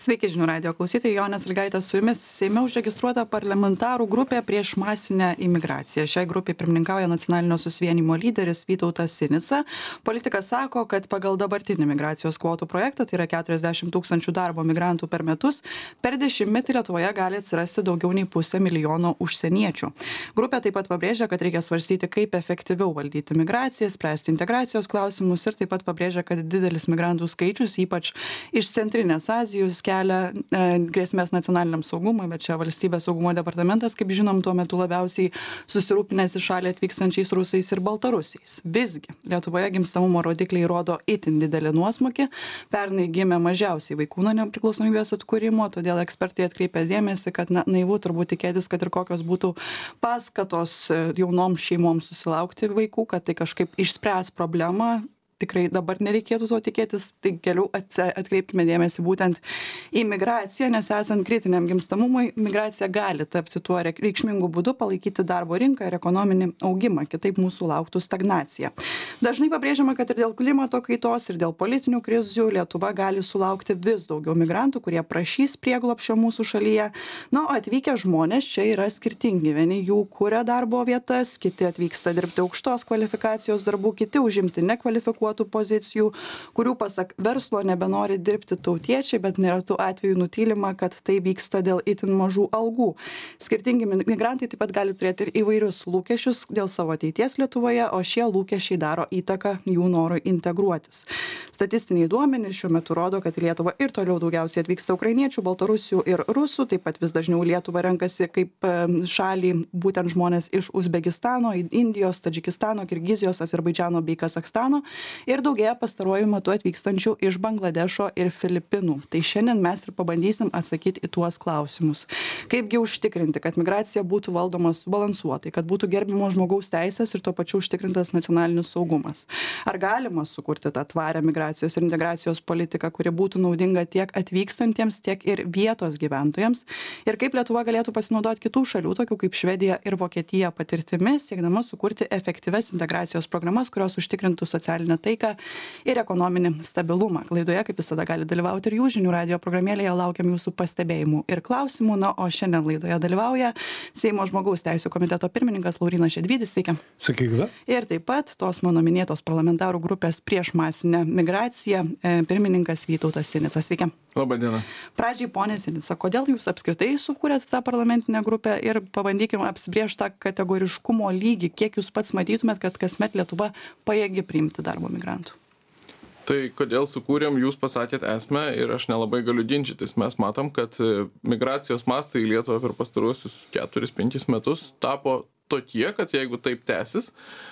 Sveiki žinių radijo klausytojai, Jonė Sąlygaitė su jumis. Seime užregistruota parlamentarų grupė prieš masinę imigraciją. Šiai grupiai pirmininkauja nacionalinio susivienijimo lyderis Vytautas Sinica. Politikas sako, kad pagal dabartinį migracijos kvotų projektą, tai yra 40 000 darbo migrantų per metus, per dešimtmetį Lietuvoje gali atsirasti daugiau nei 500 000 užsieniečių. Grupė taip pat pabrėžia, kad reikia svarstyti, kaip efektyviau valdyti migraciją, spręsti integracijos klausimus ir taip pat pabrėžia, kad didelis migrantų skaičius, ypač iš Centrinės Azijos, kelia grėsmės nacionaliniam saugumui, bet čia valstybės saugumo departamentas, kaip žinom, tuo metu labiausiai susirūpinęs į šalį atvykstančiais rusais ir baltarusiais. Visgi, Lietuvoje gimstamumo rodikliai rodo itin didelį nuosmukį. Pernai gimė mažiausiai vaikų nuo nepriklausomybės atkūrimo, todėl ekspertai atkreipia dėmesį, kad naivu turbūt tikėtis, kad ir kokios būtų paskatos jaunoms šeimoms susilaukti vaikų, kad tai kažkaip išspręs problemą. Tikrai dabar nereikėtų to tikėtis, tai geriau atkreipkime dėmesį būtent į migraciją, nes esant kritiniam gimstamumui, migracija gali tapti tuo reikšmingu būdu palaikyti darbo rinką ir ekonominį augimą, kitaip mūsų lauktų stagnacija. Dažnai pabrėžiama, kad ir dėl klimato kaitos, ir dėl politinių krizių Lietuva gali sulaukti vis daugiau migrantų, kurie prašys prieglobsčio mūsų šalyje. Na, o atvykę žmonės čia yra skirtingi. Vieni jų kuria darbo vietas, kiti atvyksta dirbti aukštos kvalifikacijos darbų, kiti užimti nekvalifikuotų pozicijų, kurių pasak verslo nebenori dirbti tautiečiai, bet neretu atveju nutylima, kad tai vyksta dėl itin mažų algų. Skirtingi migrantai taip pat gali turėti ir įvairius lūkesčius dėl savo ateities Lietuvoje, o šie lūkesčiai daro įtaką jų norui integruotis. Statistiniai duomenys šiuo metu rodo, kad į Lietuvą ir toliau daugiausiai atvyksta ukrainiečių, baltarusių ir rusų, taip pat vis dažniau Lietuvą renkasi kaip šalį būtent žmonės iš Uzbekistano, Indijos, Tadžikistano, Kirgizijos, Azerbaidžano bei Kazachstano. Ir daugėja pastaruoju metu atvykstančių iš Bangladešo ir Filipinų. Tai šiandien mes ir pabandysim atsakyti į tuos klausimus. Kaipgi užtikrinti, kad migracija būtų valdoma subalansuotai, kad būtų gerbimo žmogaus teisės ir tuo pačiu užtikrintas nacionalinis saugumas. Ar galima sukurti tą tvarę migracijos ir integracijos politiką, kuri būtų naudinga tiek atvykstantiems, tiek ir vietos gyventojams? Ir kaip Lietuva galėtų pasinaudoti kitų šalių, tokių kaip Švedija ir Vokietija patirtimi, siekdama sukurti efektyvias integracijos programas, kurios užtikrintų socialinę taiką ir ekonominį stabilumą. Laidoje, kaip visada, gali dalyvauti ir jūs žinių radijo programėlėje, laukiam jūsų pastebėjimų ir klausimų. Na, o šiandien laidoje dalyvauja Seimo žmogaus teisių komiteto pirmininkas Laurynas Šedvydis. Sveiki. Sveiki. Ir taip pat tos mano minėtos parlamentarų grupės prieš masinę migraciją pirmininkas Vytautas Sinica. Sveiki. Labą dieną. Pradžiai, ponė Sinica, kodėl jūs apskritai sukūrėt tą parlamentinę grupę ir pabandykime apsibrėžti tą kategoriškumo lygį, kiek jūs pats matytumėt, kad kasmet Lietuva pajėgi priimti darbo migrantų? Tai kodėl sukūrėm, jūs pasakėt esmę ir aš nelabai galiu ginčytis. Mes matom, kad migracijos mastai į Lietuvą per pastaruosius 4-5 metus tapo tokie, kad jeigu taip tęsis,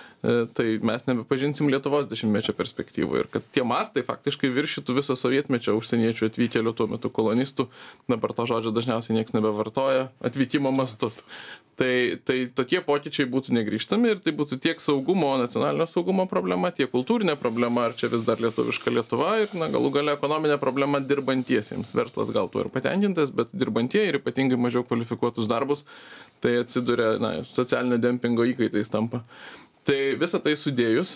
tai mes nebepažinsim Lietuvos dešimtmečio perspektyvų ir kad tie mastai faktiškai viršytų viso sovietmečio užsieniečių atvykėlių, tuo metu kolonistų, dabar to žodžio dažniausiai niekas nebevartoja, atvykimo mastus. Tai tokie pokyčiai būtų negrįžtami ir tai būtų tiek saugumo, nacionalinio saugumo problema, tiek kultūrinė problema, ar čia vis dar lietuviška Lietuva ir galų gale ekonominė problema dirbantiesiems. Verslas gal tuo ir patenkintas, bet dirbantieji ir ypatingai mažiau kvalifikuotus darbus, tai atsiduria socialinio dempingo įkaitais tampa. Tai visą tai sudėjus,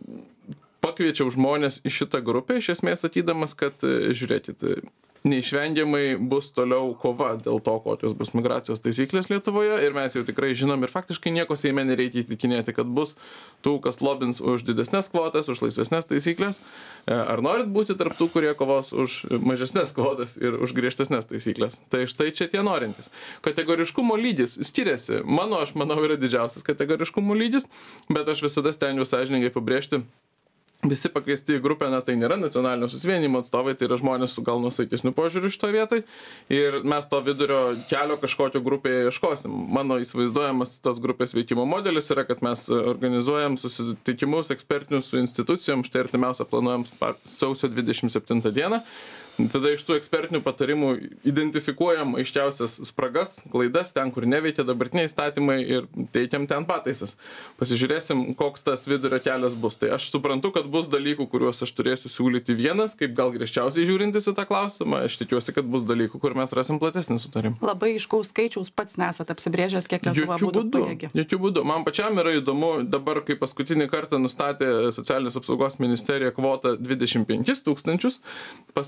pakviečiau žmonės į šitą grupę, iš esmės sakydamas, kad žiūrėkit, neišvengiamai bus toliau kova dėl to, kokios bus migracijos taisyklės Lietuvoje ir mes jau tikrai žinom ir faktiškai nieko Seime nereikia įtikinėti, kad bus tų, kas lobins už didesnės kvotas, už laisvesnės taisyklės. Ar norit būti tarp tų, kurie kovos už mažesnės kvotas ir už griežtesnės taisyklės? Tai štai čia tie norintys. Kategoriškumo lygis skiriasi. Aš manau, yra didžiausias kategoriškumo lygis, bet aš visada stengiuosi sąžiningai pabrėžti. Visi pakviesti į grupę, tai nėra nacionalinio susivienijimo atstovai, tai yra žmonės su gal nusaikesniu požiūriu šitoje vietoje ir mes to vidurio kelio kažkokio grupėje ieškosim. Mano įsivaizduojamas tos grupės veikimo modelis yra, kad mes organizuojam susitikimus ekspertinius su institucijom, štai artimiausia planuojam sausio 27 dieną. Tada iš tų ekspertinių patarimų identifikuojam aiškiausias spragas, klaidas, ten, kur neveikia dabartiniai įstatymai ir teikiam ten pataisas. Pasižiūrėsim, koks tas vidurio kelias bus. Tai aš suprantu, kad bus dalykų, kuriuos aš turėsiu siūlyti vienas, kaip gal griežčiausiai žiūrintis į tą klausimą. Aš tikiuosi, kad bus dalykų, kur mes rasim platesnį sutarimą. Labai aiškaus skaičiaus pats nesat apsibrėžęs, kiek Lietuva būtų pajėgi. Jokių būdų. Man pačiam yra įdomu, dabar, kai paskutinį kartą nustatė Socialinės apsaugos ministerija kvotą 25 000, pasakė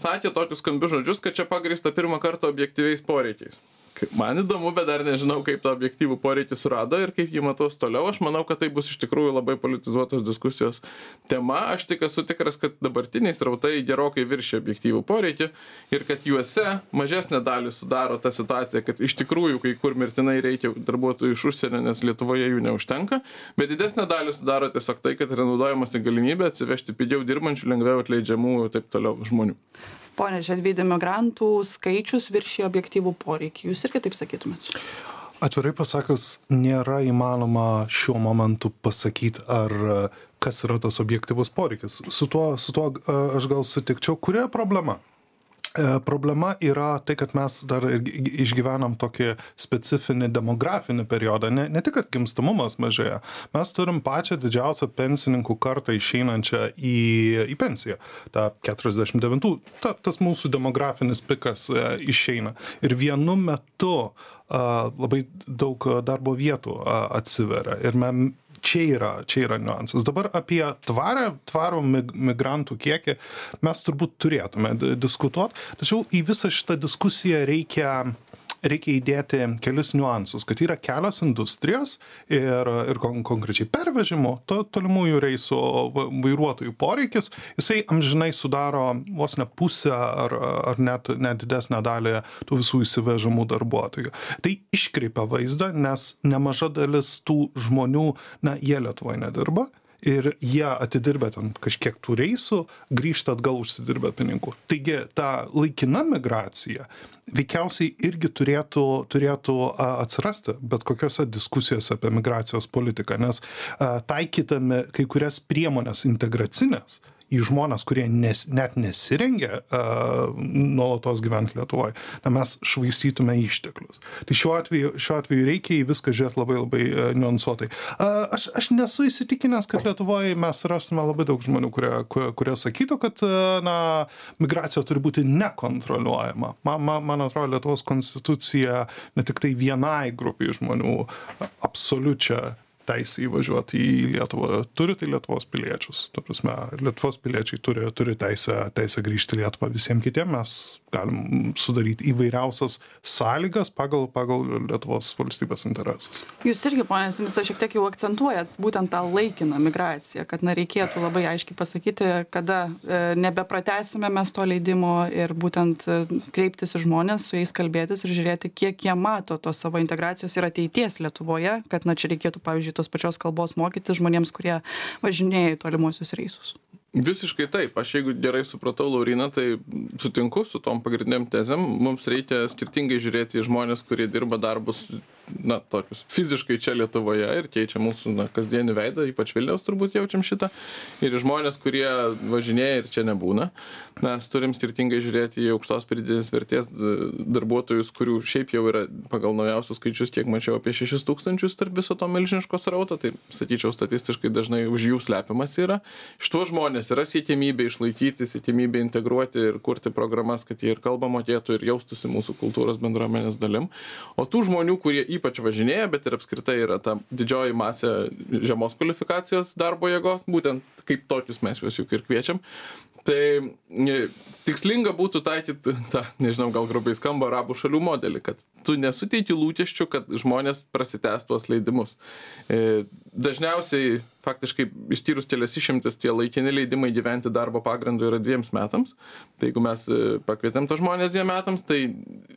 tokius skambius žodžius, kad čia pagrįsta pirmą kartą objektyviais poreikiais. Man įdomu, bet dar nežinau, kaip tą objektyvų poreikį surado ir kaip jį matos toliau. Aš manau, kad tai bus iš tikrųjų labai politizuotos diskusijos tema. Aš tik esu tikras, kad dabartiniai srautai gerokai viršia objektyvų poreikį ir kad juose mažesnė dalį sudaro ta situacija, kad iš tikrųjų kai kur mirtinai reikia darbuotojų iš užsienio, nes Lietuvoje jų neužtenka, bet didesnė dalį sudaro tiesiog tai, kad yra naudojamasi galimybė atsivežti pigiau dirbančių, lengviau atleidžiamų ir taip toliau žmonių. Pone Žedvydi, migrantų skaičius viršija objektyvų poreikį. Jūs irgi taip sakytumėt? Atvirai pasakius, nėra įmanoma šiuo momentu pasakyti, ar kas yra tas objektyvus poreikis. Su tuo aš gal sutikčiau. Kuria problema? Problema yra tai, kad mes dar išgyvenam tokį specifinį demografinį periodą. Ne tik, kad gimstamumas mažėja. Mes turim pačią didžiausią pensininkų kartą išeinančią į pensiją. Ta 49, tas mūsų demografinis pikas išeina. Ir vienu metu labai daug darbo vietų atsiveria. Ir čia yra niuansas. Dabar apie tvarų migrantų kiekį mes turbūt turėtume diskutuoti, tačiau į visą šitą diskusiją reikia įdėti kelis niuansus, kad yra kelios industrijos ir konkrečiai pervežimo, tolimųjų reisų vairuotojų poreikis, jisai amžinai sudaro vos ne pusę ar net didesnę dalį tų visų įsivežamų darbuotojų. Tai iškreipia vaizdą, nes nemaža dalis tų žmonių, jie Lietuvoje nedirba. Ir jie atidirbę ten kažkiek tų reisų, grįžta atgal užsidirbę pinigų. Taigi ta laikina migracija veikiausiai irgi turėtų atsirasti bet kokiose diskusijose apie migracijos politiką, nes taikydami kai kurias priemonės integracinės į žmonės, kurie net nesirengia nuolatos gyventi Lietuvoje, mes švaistytume išteklius. Tai šiuo atveju reikia į viską žiūrėti labai, labai niuansuotai. Aš nesu įsitikinęs, kad Lietuvoje mes rastume labai daug žmonių, kurie sakytų, kad migracija turi būti nekontroliuojama. Man atrodo, Lietuvos konstitucija ne tik tai vienai grupiai žmonių absoliučią teisę įvažiuoti į Lietuvą turi, tai Lietuvos piliečius. Ta prasme, Lietuvos piliečiai turi teisę grįžti į Lietuvą. Visiems kitiems mes galim sudaryti įvairiausias sąlygas pagal Lietuvos valstybės interesus. Jūs irgi, ponia Sinica, šiek tiek jau akcentuojat būtent tą laikiną migraciją, kad reikėtų labai aiškiai pasakyti, kada nebepratęsime mes to leidimo ir būtent kreiptis į žmonės, su jais kalbėtis ir žiūrėti, kiek jie mato tos savo integracijos ir ateities Lietuvoje, kad čia reikėtų, pavyzdžiui, tos pačios kalbos mokyti žmonėms, kurie važinėja į tolimuosius reisus. Visiškai taip. Aš jeigu gerai supratau Lauryną, tai sutinku su tom pagrindiniam tezėm. Mums reikia skirtingai žiūrėti į žmonės, kurie dirba darbus, tokius fiziškai čia Lietuvoje ir keičia mūsų kasdienį veidą, ypač Vilniaus turbūt jaučiam šitą. Ir žmonės, kurie važinėja ir čia nebūna. Mes turim skirtingai žiūrėti į aukštos pridėtinės vertės darbuotojus, kurių šiaip jau yra pagal naujausius skaičius, kiek mačiau, apie 6 000 tarp viso to milžiniško srauto, tai sakyčiau, statistiškai dažnai už jų slepiamas yra. Iš tuos žmonės yra siekiamybė išlaikyti, siekiamybė integruoti ir kurti programas, kad jie ir kalbą mokėtų ir jaustųsi mūsų kultūros bendruomenės dalim. O tų žmonių, kurie ypač važinėja, bet ir apskritai yra ta didžioji masė žemos kvalifikacijos darbo jėgos, būtent kaip tokius mes juos juk ir kviečiam. Tai tikslinga būtų taikyti tą, nežinau, gal grubiai skamba arabų šalių modelį, kad tu nesuteiki lūkesčių, kad žmonės prasitęs tuos leidimus. Dažniausiai, faktiškai, išskyrus kelias išimtis, tie laikini leidimai gyventi darbo pagrindu yra 2 metams. Tai jeigu mes pakvietėm tą žmonės 2 metams, tai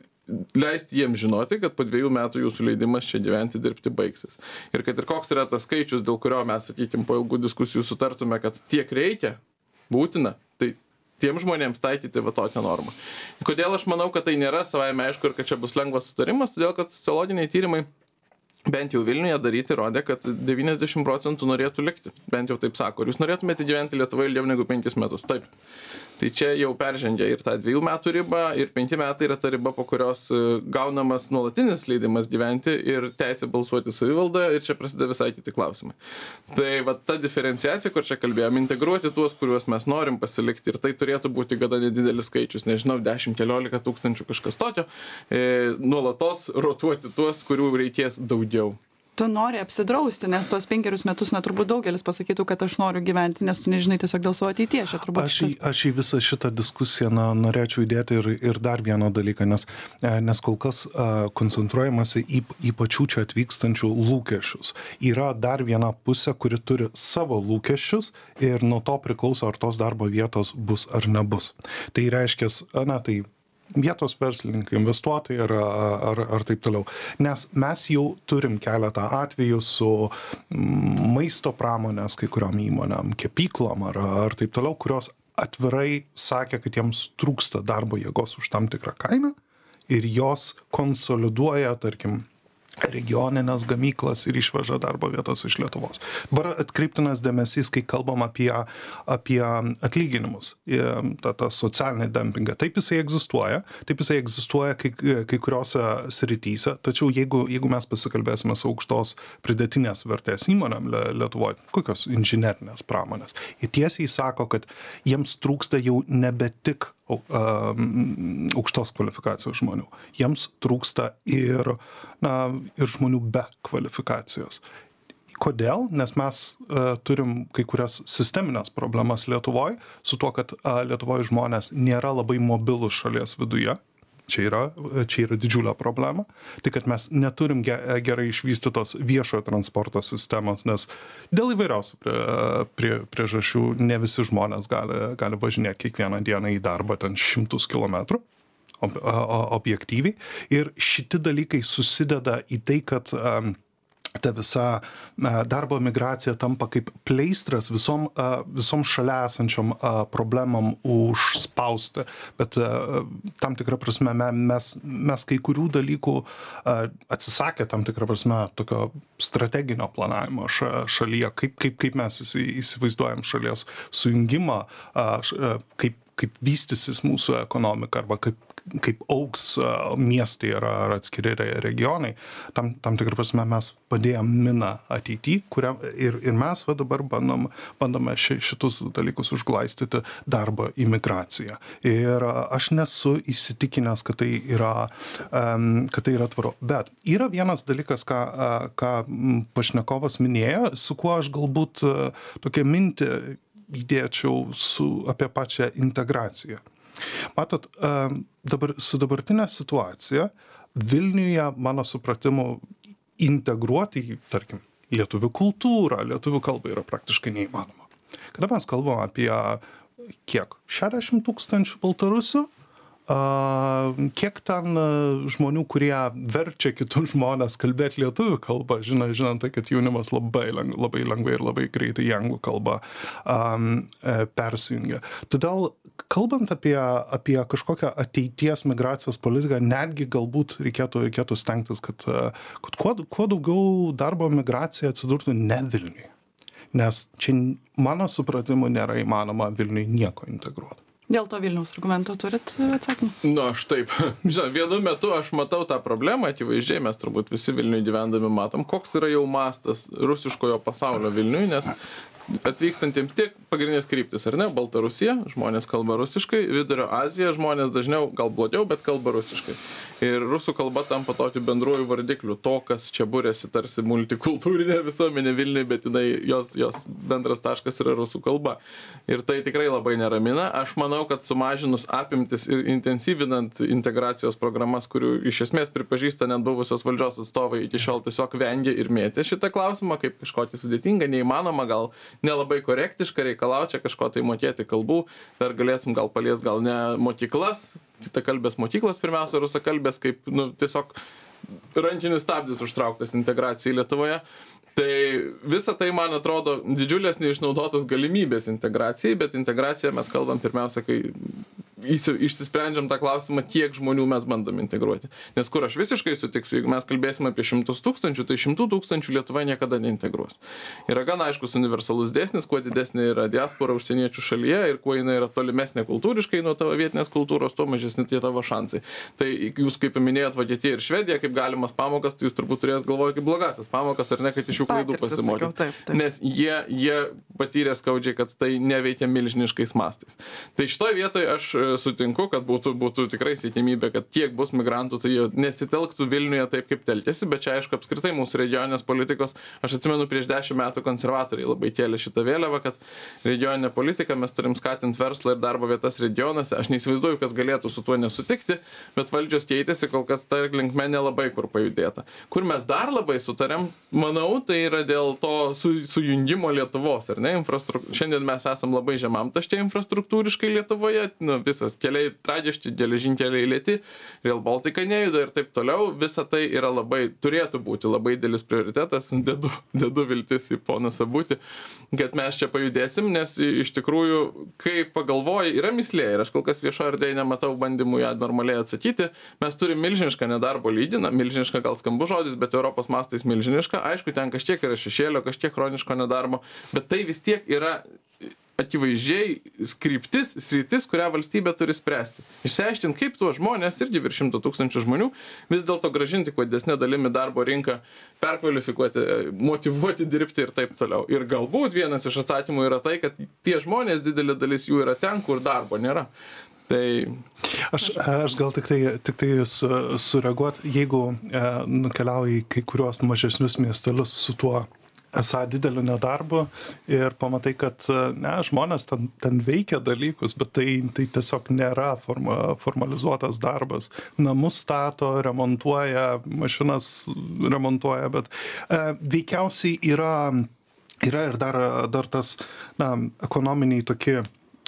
leisti jiems žinoti, kad po 2 metų jūsų leidimas čia gyventi, dirbti baigsis. Ir kad ir koks yra tas skaičius, dėl kurio mes, sakykime, po ilgų diskusijų sutartume, kad tiek reikia, būtina, tai tiem žmonėms taikyti va tokią normą. Kodėl aš manau, kad tai nėra savaime aišku ir kad čia bus lengvas sutarimas, todėl kad sociologiniai tyrimai bent jau Vilniuje daryti rodė, kad 90% norėtų likti. Bent jau taip sako. Ar jūs norėtumėte gyventi Lietuvoje ilgiau negu 5 metus? Taip. Tai čia jau peržengia ir tą 2 metų ribą, ir 5 metai yra ta riba, po kurios gaunamas nuolatinis leidimas gyventi ir teisė balsuoti savivaldoje, ir čia prasideda visai kiti klausimai. Tai va ta diferenciacija, kur čia kalbėjom, integruoti tuos, kuriuos mes norim pasilikti, ir tai turėtų būti gana nedidelis skaičius, nežinau, 10-15 tūkstančių kažkas tokio, nuolatos rotuoti tuos, kurių reikės daugiau. Tu nori apsidrausti, nes tuos 5 metus, turbūt daugelis pasakytų, kad aš noriu gyventi, nes tu nežinai tiesiog dėl savo ateities. Aš į visą šitą diskusiją norėčiau įdėti ir dar vieną dalyką, nes kol kas koncentruojamasi į pačių čia atvykstančių lūkesčius. Yra dar viena pusė, kuri turi savo lūkesčius ir nuo to priklauso, ar tos darbo vietos bus ar nebus. Tai reiškia, tai vietos verslininkai, investuotojai ar taip toliau. Nes mes jau turim keletą atvejų su maisto pramonės kai kuriom įmonėm, kepyklom ar taip toliau, kurios atvirai sakė, kad jiems trūksta darbo jėgos už tam tikrą kainą ir jos konsoliduoja, tarkim, regioninės gamyklas ir išveža darbo vietas iš Lietuvos. Dabar atkreiptinas dėmesys, kai kalbam apie atlyginimus, tą socialinį dempingą. Taip jisai egzistuoja kai kuriuose srityse, tačiau jeigu mes pasikalbėsime su aukštos pridėtinės vertės įmonėm Lietuvoje, kokios inžinerinės pramonės, jie tiesiai sako, kad jiems trūksta jau nebe tik aukštos kvalifikacijos žmonių. Jiems trūksta ir žmonių be kvalifikacijos. Kodėl? Nes mes turim kai kurias sisteminės problemas Lietuvoje su tuo, kad Lietuvoje žmonės nėra labai mobilūs šalies viduje. Čia yra didžiulė problema. Tai, kad mes neturim gerai išvystytos viešojo transporto sistemos, nes dėl įvairiausių priežasčių ne visi žmonės gali važinėti kiekvieną dieną į darbą ten 100 kilometrų objektyviai. Ir šiti dalykai susideda į tai, kad ta visa darbo migracija tampa kaip pleistras visom šalia esančiom problemam užspausti. Bet tam tikrą prasme mes kai kurių dalykų atsisakę tam tikrą prasme tokio strateginio planavimo šalyje, kaip mes įsivaizduojam šalies sujungimą, kaip vystysis mūsų ekonomika arba kaip augs miestai ar atskiri regionai, tam tikrą prasme mes padėjom miną ateity, ir mes dabar bandome šitus dalykus užglaistyti darbo imigraciją. Ir aš nesu įsitikinęs, kad tai yra tvaru. Bet yra vienas dalykas, ką pašnekovas minėjo, su kuo aš galbūt tokią mintį įdėčiau apie pačią integraciją. Matot, su dabartinė situacija Vilniuje, mano supratimu, integruoti į, tarkim, lietuvių kultūrą, lietuvių kalbą yra praktiškai neįmanoma. Kada mes kalbame apie 60 000 baltarusių, kiek ten žmonių, kurie verčia kitus žmonės kalbėti lietuvių kalbą, žinant tai, kad jaunimas labai lengvai ir labai greitai į anglų kalbą persijungia. Todėl, kalbant apie kažkokią ateities migracijos politiką, netgi galbūt reikėtų stengtis, kad kuo daugiau darbo migracija atsidurtų ne Vilniuje. Nes čia, mano supratimu, nėra įmanoma Vilniuje nieko integruoti. Dėl to Vilniaus argumento turit atsakymą? Aš taip. Vienu metu aš matau tą problemą, akivaizdžiai mes turbūt visi Vilniuje gyvendami matom, koks yra jau mastas rusiškojo pasaulio Vilniuje, nes atvykstantiems tiek pagrindinės kryptis, ar ne? Baltarusija, žmonės kalba rusiškai, Vidurio Azija, žmonės dažniau, gal blogiau, bet kalba rusiškai. Ir rusų kalba tampa tokiu bendruoju vardikliu, to, kas čia būrėsi tarsi multikultūrinė visuomenė Vilniuje, bet jos bendras taškas yra rusų kalba. Ir tai tikrai labai neramina. Aš manau, kad sumažinus apimtis ir intensyvinant integracijos programas, kurių iš esmės pripažįsta net buvusios valdžios atstovai, iki šiol tiesiog vengia ir mėtė šitą klausimą, kaip kažkokį sudėtingą, neįmanoma, gal nelabai korektiška, reikalaučia kažko tai mokėti kalbų, dar galėsim gal palies, gal ne mokyklas, kitakalbės mokyklos pirmiausia, rusakalbės, kaip tiesiog rankinis stabdis užtrauktas integracijai Lietuvoje. Tai visa tai, man atrodo, didžiulės neišnaudotos galimybės integracijai, bet integraciją mes kalbam pirmiausia, kai išsisprendžiam tą klausimą, kiek žmonių mes bandom integruoti. Nes kur aš visiškai sutiksiu, jeigu mes kalbėsime apie 100 000, tai 100 000 Lietuva niekada neintegruos. Yra gan aiškus universalus dėsnis, kuo didesnė yra diaspora užsieniečių šalyje ir kuo jinai yra tolimesnė kultūriškai nuo tavo vietinės kultūros, tuo mažesni tie tavo šansai. Tai jūs, kaip minėjot, Vokietija ir Švedija kaip galimas pamokas, tai jūs turbūt turėjot galvoje kaip blogasias pamokas, ar ne, kad iš jų klaidų pasimokyti. Nes jie patyrė skaudžiai, kad tai neveikia milžiniškais mastais. Tai šitoj vietoj aš sutinku, kad būtų tikrai siekimybė, kad kiek bus migrantų, tai jie nesitelktų Vilniuje taip, kaip telkėsi, bet čia aišku apskritai mūsų regioninės politikos. Aš atsimenu, prieš 10 metų konservatoriai labai kėlė šitą vėliavą, kad regioninė politika, mes turim skatinti verslą ir darbo vietas regionuose. Aš neįsivaizduoju, kas galėtų su tuo nesutikti, bet valdžios keitėsi, kol kas ta linkme nelabai kur pajudėta. Kur mes dar labai sutarėm, manau, tai yra dėl to sujungimo Lietuvos, ar ne? Šiandien mes esam labai žemam taške infrastruktūriškai Lietuvoje, visas keliai tragiški, geležinkeliai lėti, Rail Baltica nejuda ir taip toliau, visa tai yra turėtų būti labai didelis prioritetas, dedu viltis į poną Sabutį, kad mes čia pajudėsim, nes iš tikrųjų, kai pagalvoji, yra mislė ir aš kol kas viešo erdvėje nematau bandymų ją normaliai atsakyti, mes turime milžinišką nedarbo lygį, milžinišką gal skambus žodis, bet Europos mastais milžiniška, aišku, ten kažkiek yra šešėlio, kažkiek chroniško nedarbo, bet tai vis tiek yra akivaizdžiai sritis, kurią valstybė turi spręsti. Išsiaiškinti, kaip tuos žmonės, irgi virš 100 000 žmonių, vis dėlto grąžinti kuo didesnė dalimi darbo rinką, perkvalifikuoti, motyvuoti dirbti ir taip toliau. Ir galbūt vienas iš atsakymų yra tai, kad tie žmonės, didelė dalis jų yra ten, kur darbo nėra. Tai... Aš gal tik tai sureaguot, jeigu nukeliauji į kai kuriuos mažesnius miestelius su tuo esą dideliu nedarbu ir pamatai, kad žmonės ten veikia dalykus, bet tai tiesiog nėra formalizuotas darbas. Namus stato, remontuoja, mašinas remontuoja, bet veikiausiai yra ir dar tas ekonominiai tokia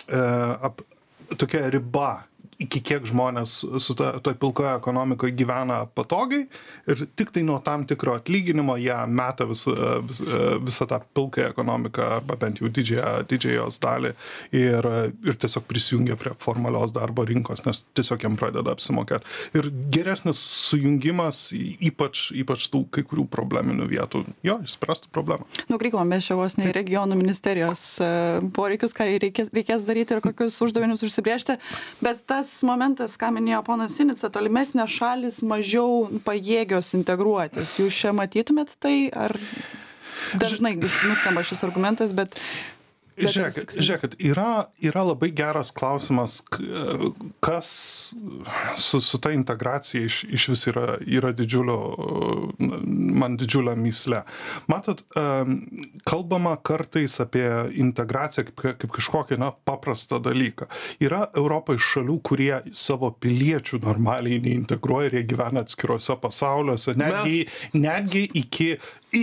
riba, iki kiek žmonės su toj pilkoje ekonomikoje gyvena patogiai ir tik tai nuo tam tikro atlyginimo jie meta visą tą pilkąją ekonomiką arba bent jau didžiąją jos dalį ir tiesiog prisijungia prie formalios darbo rinkos, nes tiesiog jam pradeda apsimokėti. Ir geresnis sujungimas ypač tų kai kurių probleminių vietų, išspręstų problemą. Nukrypom mes čia vos ne regionų ministerijos poreikius, ką reikės daryti ir kokius uždavinius užsibrėžti, bet tas momentas, ką minėjo ponas Sinica, tolimesnės šalis mažiau pajėgios integruotis. Jūs čia matytumėt tai, ar dažnai nuskamba šis argumentas, bet... Žiūrėkit, yra labai geras klausimas, kas su ta integracija iš vis yra man didžiulė myslė. Matot, kalbama kartais apie integraciją kaip kažkokį paprastą dalyką. Yra Europoje šalių, kurie savo piliečių normaliai neintegruoja ir jie gyvena atskiruose pasauliuose, netgi iki...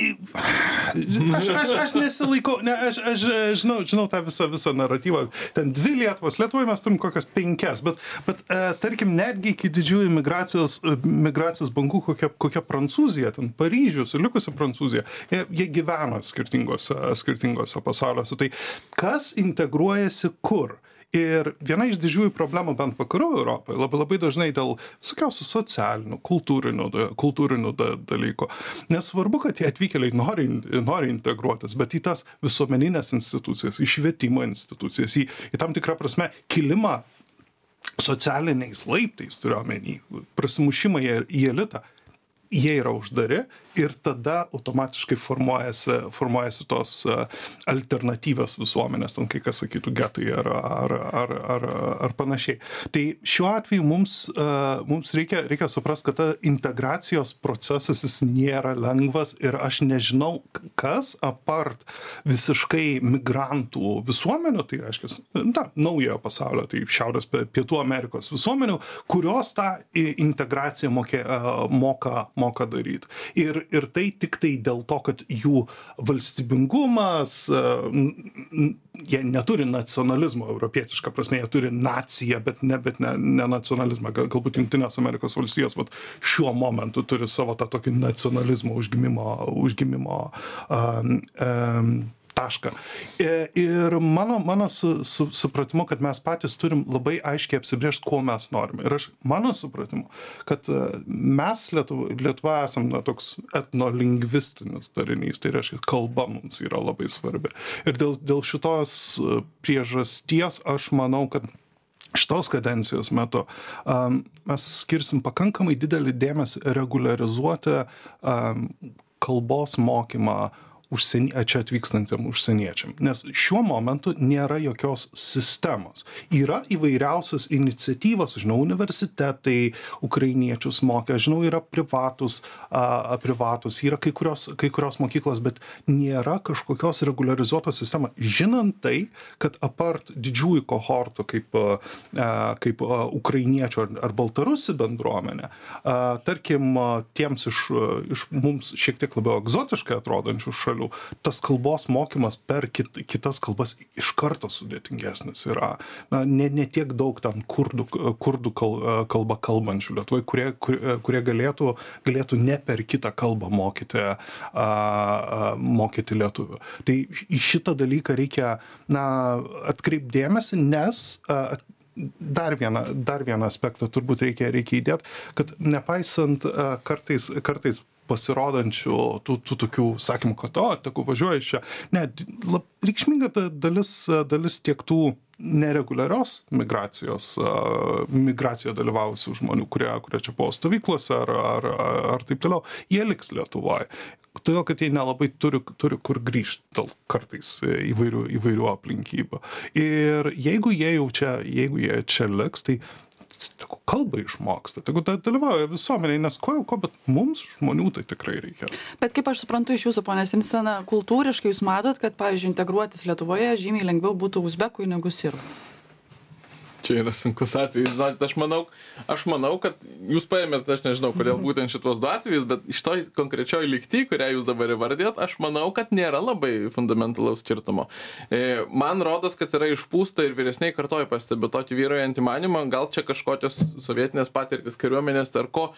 Aš nesilaikau, aš žinau tą visą naratyvą. Ten 2 Lietuvos, Lietuvoje mes turim kokias 5, bet tarkim, netgi iki didžiųjų migracijos bangų, kokia Prancūzija, ten Paryžius, likusi Prancūzija, jie gyvena skirtingose pasauliuose. Tai kas integruojasi kur? Ir viena iš didžiųjų problemų bent vakarų Europoje labai dažnai dėl visokiausių socialinių, kultūrinių dalykų. Nesvarbu, kad tie atvykėliai nori integruotis, bet į tas visuomeninės institucijas, į švietimo institucijas, į tam tikrą prasme kilimą socialiniais laiptais, turiu omeny, prasimušimą į elitą, jie yra uždari ir tada automatiškai formuojasi tos alternatyvios visuomenės, ten kai kas sakytų getai ar panašiai. Tai šiuo atveju mums reikia suprasti, kad ta integracijos procesas jis nėra lengvas ir aš nežinau, kas apart visiškai migrantų visuomenių, tai reiškia, naujojo pasaulio, tai Šiaurės Pietų Amerikos visuomenių, kurios tą integraciją moka daryti. Ir tai tik tai dėl to, kad jų valstybingumas, jie neturi nacionalizmo europietišką prasme, jie turi naciją, bet ne nacionalizmą. Galbūt Jungtinės Amerikos valstijos šiuo momentu turi savo tą tokį nacionalizmo užgimimo tašką. Ir mano supratimu, kad mes patys turim labai aiškiai apsibrėžti, ko mes norime. Ir mano supratimu, kad mes Lietuva esam toks etnolingvistinis darinys, tai reiškia, kalba mums yra labai svarbi. Ir dėl šitos priežasties aš manau, kad šitos kadencijos metu mes skirsim pakankamai didelį dėmesį regularizuoti kalbos mokymą čia atvykstantiem užsieniečiam. Nes šiuo momentu nėra jokios sistemos. Yra įvairiausios iniciatyvos, žinau, universitetai ukrainiečius mokė, žinau, yra privatus, yra kai kurios mokyklos, bet nėra kažkokios regularizuotos sistemos. Žinant tai, kad apart didžiųjų kohortų kaip ukrainiečių ar baltarusių bendruomenė, tarkim, tiems iš mums šiek tiek labiau egzotiškai atrodančių šalių, tas kalbos mokymas per kitas kalbas iš karto sudėtingesnis yra. Ne tiek daug ten kurdų kalbą kalbančių Lietuvoje, kurie galėtų ne per kitą kalbą mokyti lietuvių. Tai į šitą dalyką reikia atkreipdėmėsi, nes dar vieną aspektą turbūt reikia įdėti, kad nepaisant kartais pasirodančių tų tokių sakymų, kad tegu važiuoja iš čia. Ne, reikšminga dalis tiek tų nereguliarios migracijoje dalyvavusių žmonių, kurie čia buvo stovyklose ar taip toliau, jie liks Lietuvoje. Todėl, kad jie nelabai turi kur grįžti kartais įvairių aplinkybių. Ir jeigu jie čia liks, tai kalbą išmoksta, tegu dalyvauja visuomeniai, nes bet mums žmonių tai tikrai reikės. Bet kaip aš suprantu iš jūsų, ponia Sinica, kultūriškai jūs matot, kad, pavyzdžiui, integruotis Lietuvoje žymiai lengviau būtų uzbekui negu sirų? Čia yra sunkus atvejis. Aš manau, kad jūs paėmėt, aš nežinau, kodėl būtent šitos du atvejus, bet iš to konkrečioj lygty, kurią jūs dabar įvardėt, aš manau, kad nėra labai fundamentalaus skirtumo. Man rodos, kad yra išpūsta ir vyresniai kartoj pastebi tokį vyrojantį manymą, gal čia kažkokios sovietinės patirtis kariuomenės ar ko,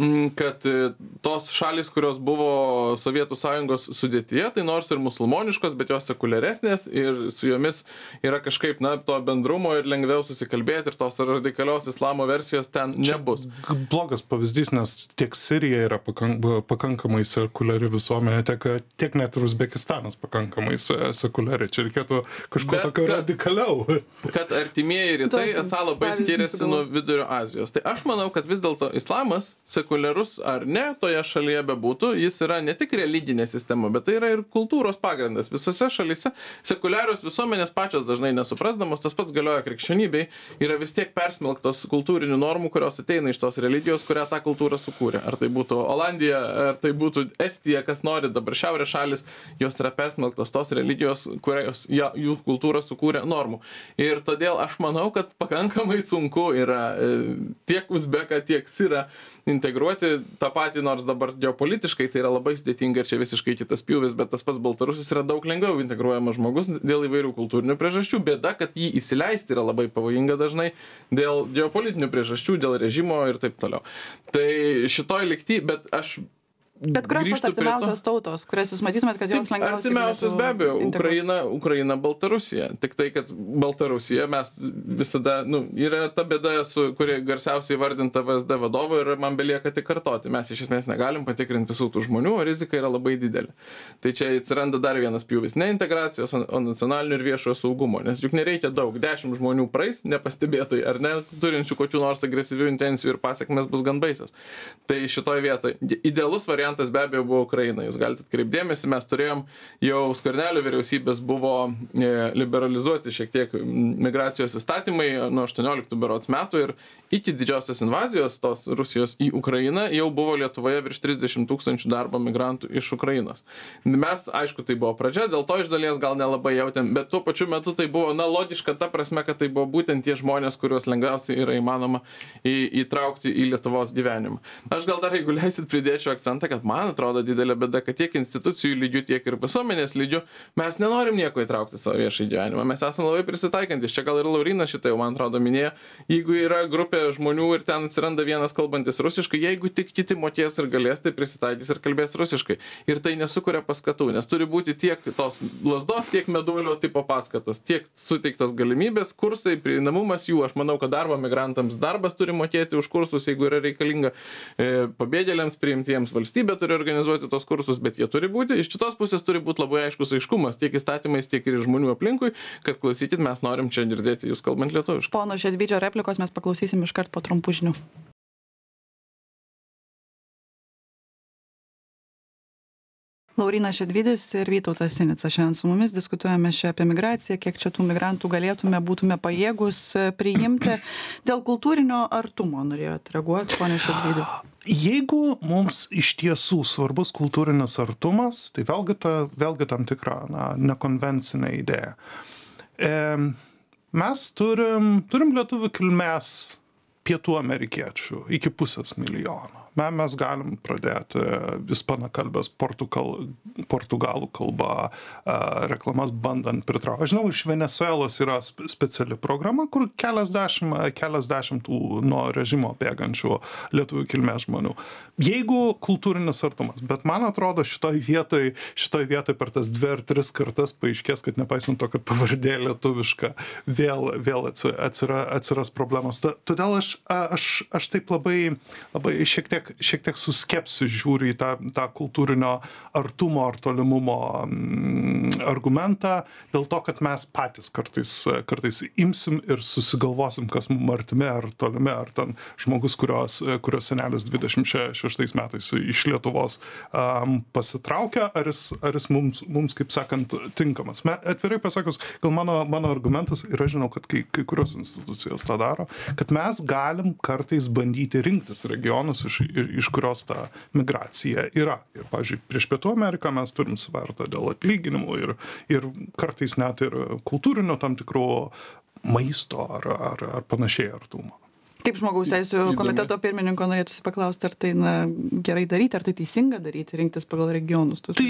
kad tos šalys, kurios buvo Sovietų Sąjungos sudėtyje, tai nors ir musulmoniškos, bet jos sekuliaresnės ir su jomis yra kažkaip, to bendrumo ir lengviau susikalbėti ir tos radikalios islamo versijos ten nebus. Blogas pavyzdys, nes tiek Sirija yra pakankamai sekuliari visuomenė, tiek net ir Uzbekistanas pakankamai sekuliari. Čia reikėtų kažko tokio radikaliau. Kad artimieji rytai esą labai skiriasi nuo Vidurio Azijos. Tai aš manau, kad vis dėlto islamas, sekuliarus ar ne, toje šalyje bebūtų, jis yra ne tik religinė sistema, bet tai yra ir kultūros pagrindas. Visose šalyse sekuliarios visuomenės pačios dažnai nesuprasdamos, tas pats galioja krikščionybei, yra vis tiek persmelktos kultūrinių normų, kurios ateina iš tos religijos, kurią tą kultūrą sukūrė. Ar tai būtų Olandija, ar tai būtų Estija, kas nori, dabar šiaurės šalis, jos yra persmelktos tos religijos, kurios jų kultūrą sukūrė normų. Ir todėl aš manau, kad pakankamai sunku yra tiek uzbeką, tiek sirą integruoti tą patį, nors dabar geopolitiškai tai yra labai sudėtinga ir čia visiškai kitas pjūvis, bet tas pats baltarusis yra daug lengviau integruojamas žmogus dėl įvairių kultūrinių priežasčių. Bėda, kad jį įsileisti yra labai pavojinga dažnai dėl geopolitinių priežasčių, dėl režimo ir taip toliau. Tai šitoj lygty, bet kurios tos artimiausios tautos, kurias jūs matytumėt, kad jos lengviausiai artimiausios be abejo, Ukraina, Baltarusija. Tik tai, kad Baltarusija mes visada, yra ta bėda, kuri garsiausiai vardinta VSD vadovo ir man belieka tik kartoti. Mes iš esmės negalim patikrinti visų tų žmonių, o rizika yra labai didelė. Tai čia atsiranda dar vienas pjūvis. Ne integracijos, o nacionalinio ir viešojo saugumo. Nes juk nereikia daug. 10 žmonių praeis nepastebėtai, ar ne, turinčių kokių nors agresyvių intencijų ir pasiekmes bus gan baisios. Tai šitoj vietoj idealus variantas be abejo buvo Ukraina. Jūs galite atkreipdėmėsi, mes turėjom jau Skvernelio vyriausybės buvo liberalizuoti šiek tiek migracijos įstatymai nuo 18 berods metų ir iki didžiosios invazijos tos Rusijos į Ukrainą jau buvo Lietuvoje virš 30 000 darbo migrantų iš Ukrainos. Mes, aišku, tai buvo pradžia, dėl to iš dalies gal nelabai jautėm, bet tuo pačiu metu tai buvo logiška ta prasme, kad tai buvo būtent tie žmonės, kuriuos lengviausiai yra įmanoma įtraukti į Lietuvos gyvenimą. Aš gal dar, jeigu leisit, pridėčiau akcentą, kad man atrodo didelė bėda, kad tiek institucijų lygių, tiek ir visuomenės lygių mes nenorim nieko įtraukti savo viešą gyvenimą. Mes esame labai prisitaikantis. Čia gal ir Laurynas šitą jau, man atrodo, minėjo. Jeigu yra grupė žmonių ir ten atsiranda vienas kalbantis rusiškai, jeigu tik kiti mokės ir galės, tai prisitaikys ir kalbės rusiškai. Ir tai nesukuria paskatų, nes turi būti tiek tos lazdos, tiek medulio tipo paskatos, tiek suteiktos galimybės, kursai, prieinamumas jų. Aš manau, kad darbo migrantams darbas turi mokėti už kursus, jeigu yra reikalinga, pabėgėliams priimtiems valstybė turi organizuoti tos kursus, bet jie turi būti. Iš kitos pusės turi būti labai aiškus aiškumas tiek įstatymais, tiek ir žmonių aplinkui, kad klausykit, mes norim čia girdėti jūs kalbant lietuviškai. Pono Šedvydžio replikos mes paklausysim iškart po trumpų žinių. Laurynas Šedvydis ir Vytautas Sinica šiandien su mumis diskutuojame apie migraciją, kiek čia tų migrantų būtume pajėgus priimti. Dėl kultūrinio artumo norėjote reaguoti, ponė Šedvydi? Jeigu mums iš tiesų svarbus kultūrinis artumas, tai vėlgi tam tikra nekonvencinė idėja. Mes turim lietuvių kilmės pietų amerikiečių iki 500 milijono. Mes galim pradėti ispanakalbės portugalų kalbą reklamas bandant pritraukti. Aš žinau, iš Venesuelos yra speciali programa, kur keliasdešimt nuo režimo bėgančių lietuvių kilmės žmonių. Jeigu kultūrinis artumas, bet man atrodo šitoj vietoj per tas 2 ar 3 kartas paaiškės, kad nepaisant to, kad pavardė lietuviška, vėl atsiras problemos. Todėl aš taip labai šiek tiek su skepsiu žiūriu į tą kultūrinio artumo ar tolimumo argumentą, dėl to, kad mes patys kartais imsim ir susigalvosim, kas mums artimi ar tolimi, ar ten žmogus, kurios senelis 26 metais iš Lietuvos pasitraukia, ar jis mums, kaip sakant, tinkamas. Atvirai pasakius, gal mano argumentas, ir aš žinau, kad kai kurios institucijos tą daro, kad mes galim kartais bandyti rinktis regionus, iš kurios ta migracija yra. Ir, pavyzdžiui, prieš Pietų Ameriką mes turim svertą dėl atlyginimų ir kartais net ir kultūrinio tam tikrų maisto ar panašiai artumo. Kaip žmogaus teisių komiteto pirmininko norėtųsi paklausti, ar tai gerai daryti, ar tai teisinga daryti, rinktis pagal regionus? Tai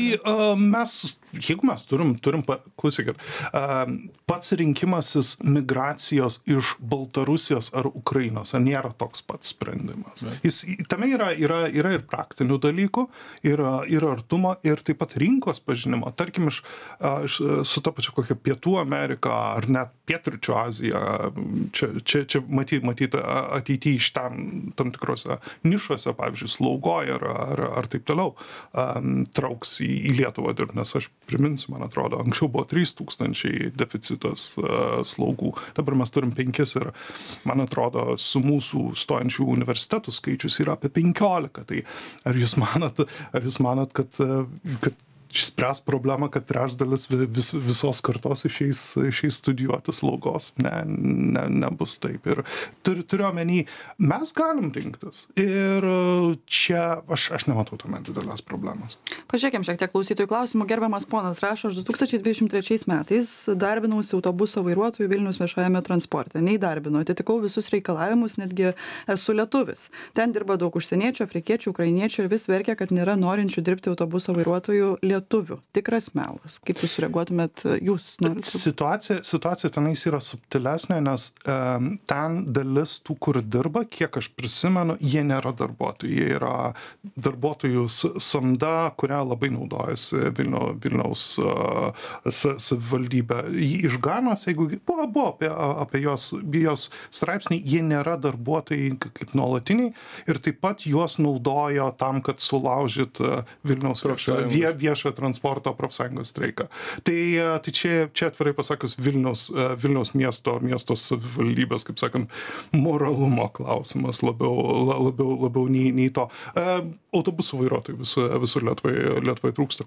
jeigu mes turim, klausykit, pats rinkimasis migracijos iš Baltarusijos ar Ukrainos, nėra toks pats sprendimas. Tame yra ir praktinių dalykų, ir artumo, ir taip pat rinkos pažinimo. Tarkim, su ta pačia kokia Pietų Amerika ar net Pietryčių Azija, čia matyti ateityje iš tam tikrose nišose, pavyzdžiui, slaugoje ar taip toliau, trauks į Lietuvą dirbti, nes aš priminsiu, man atrodo, anksčiau buvo 3000 deficitas slaugų, dabar mes turim 5 ir, man atrodo, su mūsų stojančių universitetų skaičius yra apie 15. Tai ar jūs manot, kad spręs problemą, kad trečdalis visos kartos išeis studijuoti slaugos? Nebus taip. Ir turiu omeny, mes galim rinktis. Ir čia aš nematau tame didelės problemos. Pažiūrėkim šiek tiek klausytojų klausimų. Gerbiamas ponas rašo, aš 2023 metais darbinausi autobuso vairuotojų Vilniaus viešajame transporte. Neįdarbino, atitikau visus reikalavimus, netgi esu lietuvis. Ten dirba daug užsieniečių, afrikiečių, ukrainiečių ir vis verkia, kad nėra norinčių dirbti autobuso vairuotojų lietuvių. Tikras melas. Kaip jūs reaguotumėt, jūs norite? Situacija tenais yra subtilesnė, nes ten dalis tų, kur dirba, kiek aš prisimenu, jie nėra darbuotojai. Jie yra darbuotojų samda, kurią labai naudojasi Vilniaus savivaldybė. Iš Ganos, jeigu buvo apie jos straipsnį, jie nėra darbuotojai kaip nuolatiniai ir taip pat juos naudojo tam, kad sulaužyt Vilniaus viešą transporto profsąjungos streiką. Tai čia atvirai pasakius Vilniaus miesto savivaldybės, kaip sakant, moralumo klausimas labiau nei to. Autobusų vairuotojų visur Lietuvai trūksta,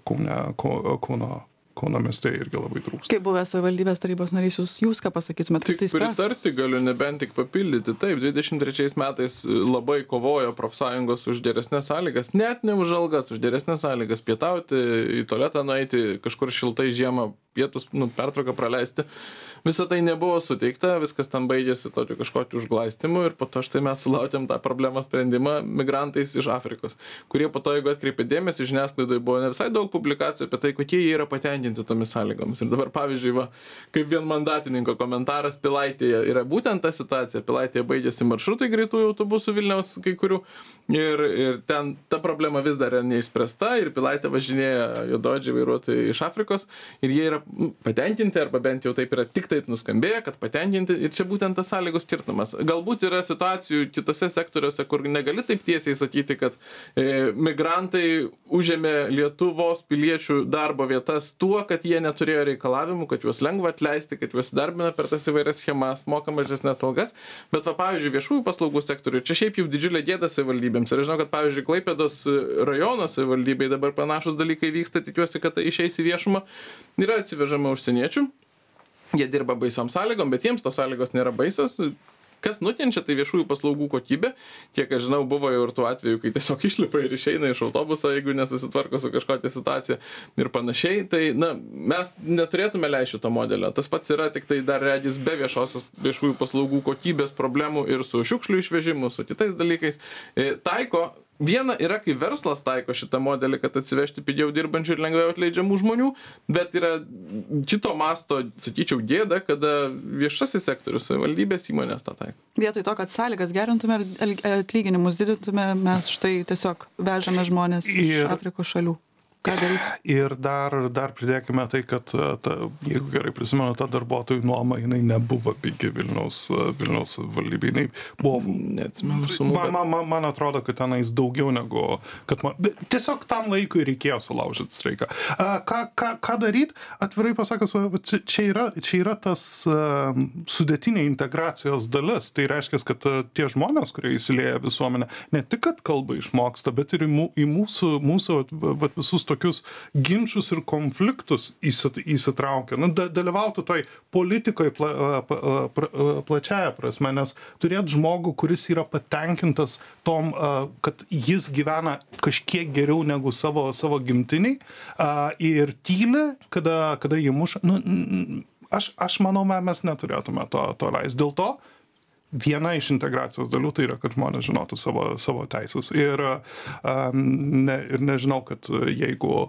Kauno mieste irgi labai trūksta. Kaip buvęs savivaldybės tarybos narys, jūs ką pasakytumėte? Tik pritarti galiu, nebent tik papildyti. Taip, 23 metais labai kovojo profsąjungos už geresnės sąlygas, net ne už algas, už geresnės sąlygas, pietauti, į tualetą nueiti, kažkur šiltai žiemą pietus, pertrauką praleisti. Visą tai nebuvo suteikta, viskas ten baigėsi tokiu kažkokiu užglaistimu ir po to štai mes sulaukėm tą problemą sprendimą migrantais iš Afrikos, kurie po to, jeigu atkreipė dėmesį, žiniasklaidoje buvo ne visai daug publikacijų apie tai, kokie jie yra patenkinti tomis sąlygomis. Ir dabar, pavyzdžiui, kaip vienmandatininko komentaras Pilaitėje yra būtent ta situacija. Pilaitėje baigėsi maršrutai greitųjų autobusų Vilniaus kai kurių ir ten ta problema vis dar yra neišspręsta ir Pilaitė važinėja juodaodžiai vairuotojai iš Afrikos ir jie yra patenkinti arba bent jau taip yra tik tai taip nuskambėjo, kad patenkinti ir čia būtent tas sąlygų skirtumas. Galbūt yra situacijų kitose sektoriuose, kur negali taip tiesiai sakyti, kad migrantai užėmė Lietuvos piliečių darbo vietas tuo, kad jie neturėjo reikalavimų, kad juos lengva atleisti, kad juos darbina per tas įvairias schemas, moka mažesnės algas, bet pavyzdžiui, viešųjų paslaugų sektorių, čia šiaip jau didžiulė gėda savivaldybėms. Ir žinau, kad pavyzdžiui, Klaipėdos rajono savivaldybėje dabar panašus dalykai vyksta, tikiuosi, kad tai išeis į viešumą, yra atsivežama užsieniečių. Jie dirba baisiom sąlygom, bet jiems tos sąlygos nėra baisios. Kas nukenčia, tai viešųjų paslaugų kokybė. Kiek aš žinau, buvo jau ir tų atvejų, kai tiesiog išlipa ir išeina iš autobuso, jeigu nesusitvarko su kažkokia situacija ir panašiai. Tai, mes neturėtume leisti šito modelio. Tas pats yra, tik tai dar regis be viešųjų paslaugų kokybės problemų ir su šiukšlių išvežimu, su kitais dalykais. Viena yra, kai verslas taiko šitą modelį, kad atsivežti pigiau dirbančių ir lengviau atleidžiamų žmonių, bet yra kito masto, sakyčiau, gėda, kada viešasis sektorius, savivaldybės įmonės tą taiko. Vietoj to, kad sąlygas gerintume ir atlyginimus didintume, mes štai tiesiog vežame žmonės iš Afrikos šalių. Ką daryti? Ir dar pridėkime tai, kad jeigu gerai prisimenu, ta darbuotojų nuoma, jinai nebuvo pigi Vilniaus valdybė. Jinai buvo, neatsimenu sumų. Man atrodo, kad tenais daugiau negu, kad tiesiog tam laikui reikėjo sulaužyti streiką. Ką daryti? Atvirai pasakęs, čia yra tas sudėtinė integracijos dalis. Tai reiškia, kad tie žmonės, kurie įsilieja visuomenę, ne tik kad kalbą išmoksta, bet ir į mūsų visus tokius ginčius ir konfliktus įsitraukia. Dalyvautų toj politikoje plačiaja prasme, nes turėt žmogų, kuris yra patenkintas tom, kad jis gyvena kažkiek geriau negu savo gimtiniai ir tyli, kada jį muša. Aš manau, mes neturėtume to leisti. Dėl to viena iš integracijos dalių tai yra, kad žmonės žinotų savo teisės. Ir nežinau, kad jeigu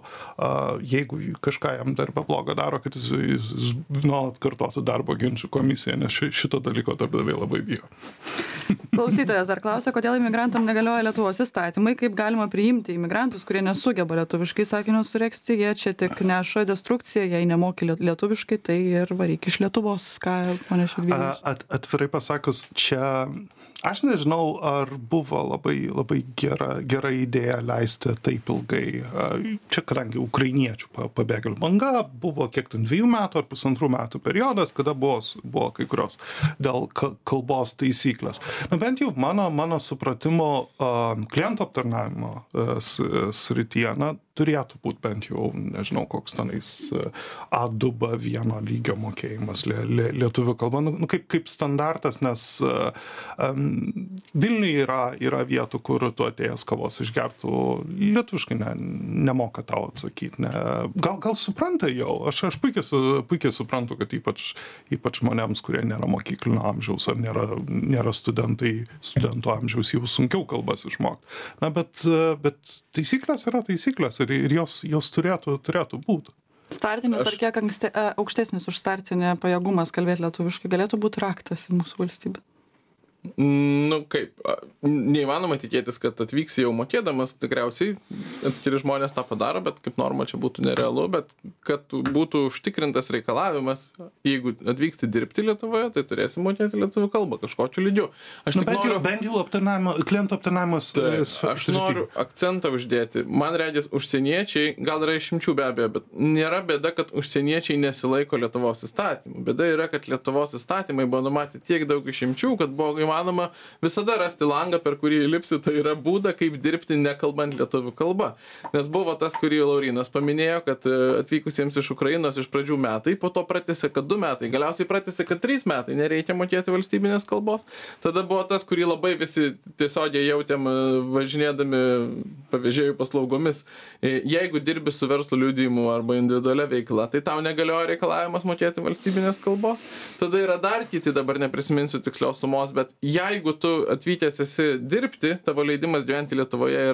kažką jam darbe blogo daro, kad jis nuolat kartotų darbo ginčių komisiją, nes šito dalyko darbdaviai labai bijo. Klausytojas dar klausia, kodėl imigrantam negalioja Lietuvos įstatymai, kaip galima priimti imigrantus, kurie nesugeba lietuviškai sakinio suregzti, jie čia tik neša destrukciją, jei nemoki lietuviškai, tai ir varyk iš Lietuvos, ką ponia Šedvydas. Atvirai pasakius, čia aš nežinau, ar buvo labai gera idėja leisti taip ilgai. Čia, kadangi ukrainiečių pabėgėlių banga, buvo kiek ten 2 metų ar 1,5 metų periodas, kada buvo kai kurios dėl kalbos taisyklės. Bent jau mano supratimo klientų aptarnavimo srityje, turėtų būti bent jau, nežinau, koks tenais A2, B1 lygio mokėjimas lietuvių kalba, kaip standartas, nes Vilniuje yra vietų, kur tu atėjęs kavos išgertų lietuviškai nemoka tau atsakyti. Gal supranta jau, aš puikiai suprantu, kad ypač žmonėms, kurie nėra mokyklinio amžiaus ar nėra studentų amžiaus, jau sunkiau kalbas išmokti. Bet taisyklės yra taisyklės ir jos turėtų būti. Startinis ar kiek aukštesnis už startinį pajėgumas kalbėti lietuviškai galėtų būti raktas į mūsų valstybę? Neįmanoma tikėtis, kad atvyks jau mokėdamas, tikriausiai atskiri žmonės tą padaro, bet kaip norma čia būtų nerealu, bet kad būtų užtikrintas reikalavimas, jeigu atvyksti dirbti Lietuvoje, tai turėsi mokėti lietuvių kalbą kažkokiu lygiu. Bent jau klientų aptarnavimas. Aš noriu akcentą uždėti. Man regis, užsieniečiai, gal yra išimčių be abejo, bet nėra bėda, kad užsieniečiai nesilaiko Lietuvos įstatymų. Bėda yra, kad Lietuvos įstatymai buvo numatę tiek daug išimčių, kad buvo įmanoma visada rasti langą, per kurį įlipsi, tai yra būda, kaip dirbti nekalbant lietuvių kalba. Nes buvo tas, kurį Laurynas paminėjo, kad atvykusiems iš Ukrainos iš pradžių metai, po to pratęsė, kad 2 metai, galiausiai pratęsė, kad 3 metai nereikia mokėti valstybinės kalbos. Tada buvo tas, kurį labai visi tiesiogiai jautėm važinėdami pavėžėjų paslaugomis. Jeigu dirbi su verslo liudijimu arba individualia veikla, tai tau negalioja reikalavimas mokėti valstybinės kalbos. Tada yra dar kiti, dabar neprisiminsiu tikslios sumos, bet jeigu tu atvykęs esi dirbti, tavo leidimas gyventi Lietuvoje yra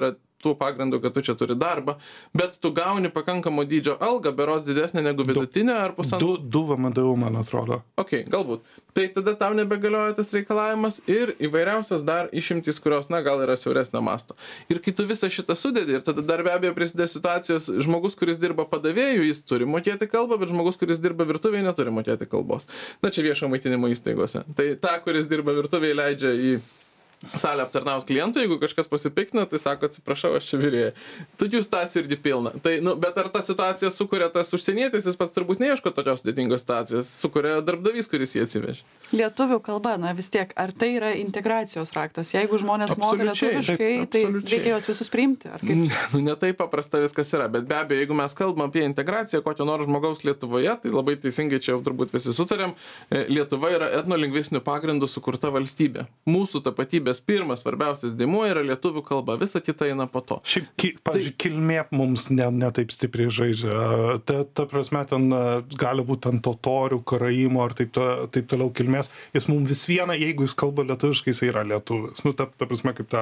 tuo pagrindu, kad tu čia turi darbą, bet tu gauni pakankamo dydžio algą, berods didesnė negu vidutinė ar pusantro. Du VMDU, man atrodo. Ok, galbūt. Tai tada tau nebegalioja tas reikalavimas ir įvairiausios dar išimtys, kurios, na, gal yra siauresnio masto. Ir kai tu visą šitą sudedi, ir tada dar be abejo prisidės situacijos, žmogus, kuris dirba padavėjų, jis turi mokėti kalbą, bet žmogus, kuris dirba virtuvėje, neturi mokėti kalbos. Na, čia viešo maitinimo įstaigose. Tai ta, kuris dirba virtuvėje, leidžia į salę aptarnauti klientų, jeigu kažkas pasipiktina, tai sako, atsiprašau, aš čia virėja. Tokių situacijų irgi pilna. Tai, bet ar ta situacija sukuria tas užsienietis, jis pats turbūt neieško tokios sudėtingos situacijos, sukuria darbdavys, kuris jį atsivežė. Lietuvių kalba, na vis tiek, ar tai yra integracijos raktas? Jeigu žmonės moka lietuviškai, tai reikia juos visus priimti? Ar kaip? Ne taip paprasta viskas yra, bet be abejo, jeigu mes kalbam apie integraciją kokio nors žmogaus Lietuvoje, tai labai teisingai čia jau turbūt visi sutarėm, Lietuva yra etnolingvistinių pagrindų sukurta valstybė. Mūsų tapatybės pirmas svarbiausias dėmuo yra lietuvių kalba, visa kita eina po to. Šiaip, pavyzdžiui, kilmė mums ne taip stipriai žaidžia. Ta prasme, ten gali būti ant totorių, karaimų ar taip toliau kilmės. Jis mums vis viena, jeigu jis kalba lietuviškai, jis yra lietuvis. Nu, ta prasme, kaip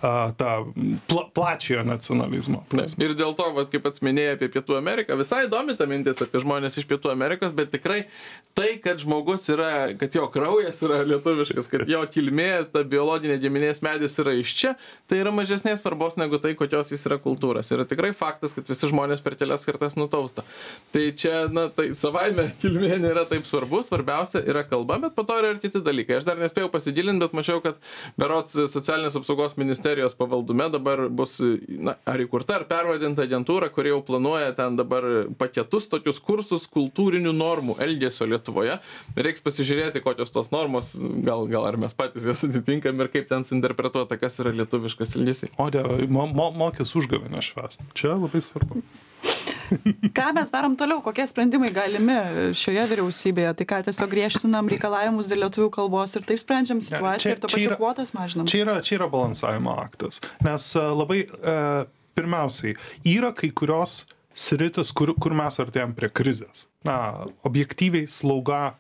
ta plačiojo nacionalizmo. Ir dėl to, kaip pats minėjai apie Pietų Ameriką, visai įdomi ta mintis apie žmonės iš Pietų Amerikos, bet tikrai tai, kad žmogus yra, kad jo kraujas yra lietuviškas, kad jo kilmė, ta biologinė giminės medis yra iš čia, tai yra mažesnės svarbos negu tai, kokios jis yra kultūros. Yra tikrai faktas, kad visi žmonės per kelias kartas nutausta. Tai čia, na, tai savaime kilmė nėra taip svarbu, svarbiausia yra kalba, bet po to yra ir kiti dalykai. Aš dar nespėjau pasigilinti, bet mačiau, kad berods socialinės apsaugos ministerijos pavaldume dabar bus, na, ar įkurta, ar pervadinta agentūra, kuri jau planuoja ten dabar paketus tokius kursus kultūrinių normų elgesio Lietuvoje. Reiks pasižiūrėti, kokios tos normos, gal ar mes patys jas atitinkam ir kaip ten suinterpretuota, kas yra lietuviškas elgesys. O dieve, mokės užgavėnę švęst. Čia labai svarbu. Ką mes darom toliau? Kokie sprendimai galimi šioje vyriausybėje? Tai ką, tiesiog griežtinam reikalavimus dėl lietuvių kalbos ir taip sprendžiam situaciją ir to pačiu kvotas mažinam? Čia yra balansavimo aktas. Nes labai, pirmiausiai, yra kai kurios sritis, kur mes artėjom prie krizės. Na, objektyviai slauga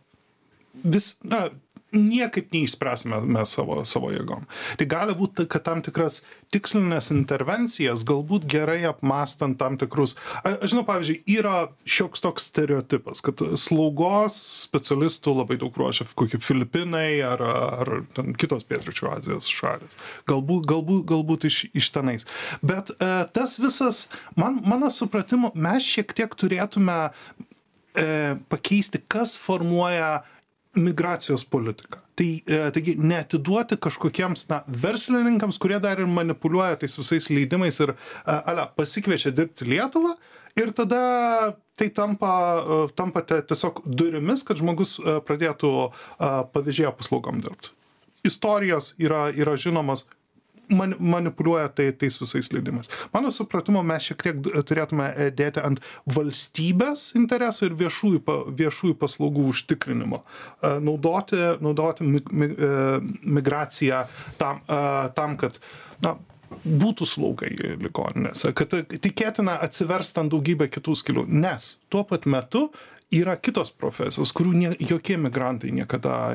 niekaip neišspręsime mes savo jėgom. Tai gali būti, kad tam tikras tikslinės intervencijas, galbūt gerai apmastant tam tikrus. Aš žinau, pavyzdžiui, yra šioks toks stereotipas, kad slaugos specialistų labai daug ruošia kokie Filipinai ar ten kitos pietryčių Azijos šalys. Galbūt iš tenais. Bet tas visas, mano supratimu, mes šiek tiek turėtume pakeisti, kas formuoja migracijos politika. Taigi neatiduoti kažkokiems verslininkams, kurie dar ir manipuliuoja tais visais leidimais ir pasikviečia dirbti Lietuvą ir tada tai tampa tiesiog durimis, kad žmogus pradėtų pavėžėjo paslaugom dirbti. Istorijos yra žinomas, manipuliuoja tais visais leidimais. Mano supratimo, mes šiek tiek turėtume dėti ant valstybės interesų ir viešųjų paslaugų užtikrinimo. Naudoti migraciją tam kad būtų slaugai ligoninėse, kad tikėtina atsiverst ant daugybę kitų skilių, nes tuo pat metu yra kitos profesijos, kurių jokie migrantai niekada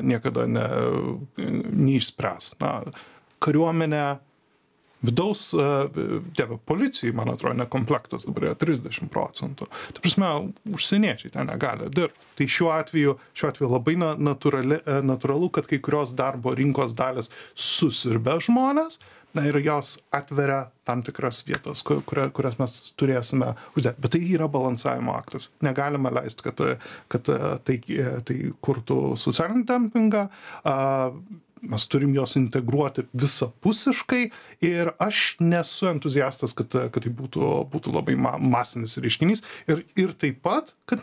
neišspręs. Kariuomenė, vidaus policijai, man atrodo, komplektas dabar yra 30%. Tai prasme, užsieniečiai ten negali dirbti. Tai šiuo atveju labai natūralu, kad kai kurios darbo rinkos dalis susirbia žmonės, ir jos atveria tam tikras vietas, kurias mes turėsime uždėti. Bet tai yra balansavimo aktas. Negalime leisti, kad tai kurtų socialinį dempingą. Mes turim jos integruoti visapusiškai ir aš nesu entuziastas, kad tai būtų labai masinis reiškinys ir taip pat, kad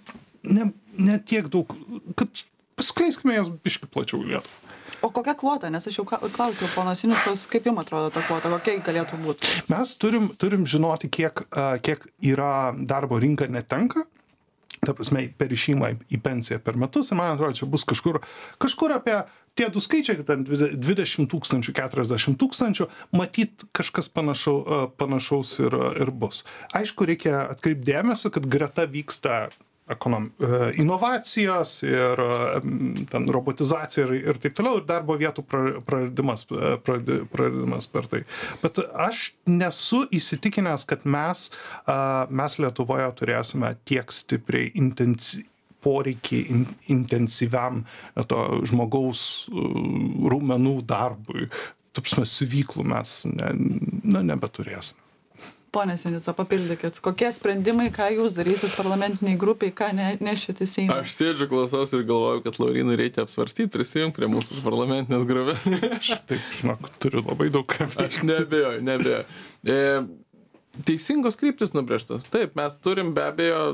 ne tiek daug, kad paskleiskime jas biškį plačiau į Lietuvą. O kokia kvota? Nes aš jau klausiau pono Sinicos, kaip jums atrodo ta kvota, kokia galėtų būti? Mes turim žinoti, kiek yra darbo rinka netenka. Ta prasme, per išėjimą į pensiją per metus, ir man atrodo, čia bus kažkur apie tie du skaičiai, kad 20 000, 40 000, matyt, kažkas panašaus ir bus. Aišku, reikia atkreipti dėmesį, kad greta vyksta inovacijos ir ten robotizacija ir taip toliau, ir darbo vietų praradimas per tai. Bet aš nesu įsitikinęs, kad mes Lietuvoje turėsime tiek stipriai poreikį intensyviam to žmogaus raumenų darbui. Taip prasme, siuvyklų mes nebeturėsime. Pone Sinica, papildykit, kokie sprendimai, ką jūs darysit parlamentiniai grupiai, ką nešit į Seimą? Aš sėdžiu, klausausi ir galvoju, kad Laurynui reikia apsvarstyti, prisijungti prie mūsų parlamentinės grupės. Taip, žinok, turiu labai daug ką veikti. Aš neabejoju. Teisingos kryptis nubrėžtos. Taip, mes turim be abejo